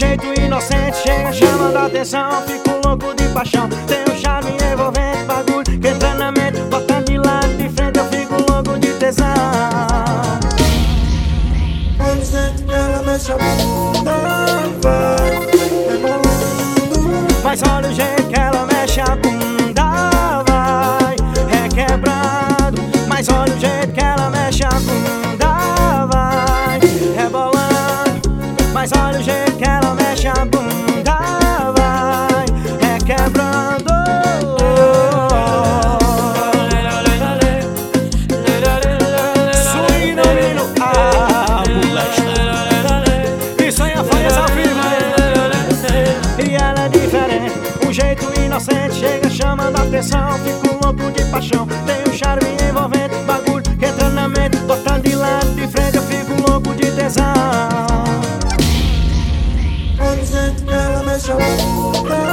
jeito inocente chega chamando a atenção. Fico louco de paixão, tem um charme envolvente, bagulho que entra na mente, botando de lado de frente eu fico louco de tesão. Quando sente que ela mexe a bunda, vai rebolando. Mas olha o jeito que ela mexe a bunda, vai requebrando. Mas olha o jeito que ela mexe a bunda, vai rebolando. Mas olha o jeito que ela mexe a bunda, vai requebrando. Suíno, isso aí é Faias ao vivo. E ela é diferente, um jeito inocente chega chamando a atenção. Fico louco de paixão, tem um charme envolvente, bagulho que entra na mente, botando de lado de frente eu fico louco de tesão. Quando sente que ela mexe a bunda,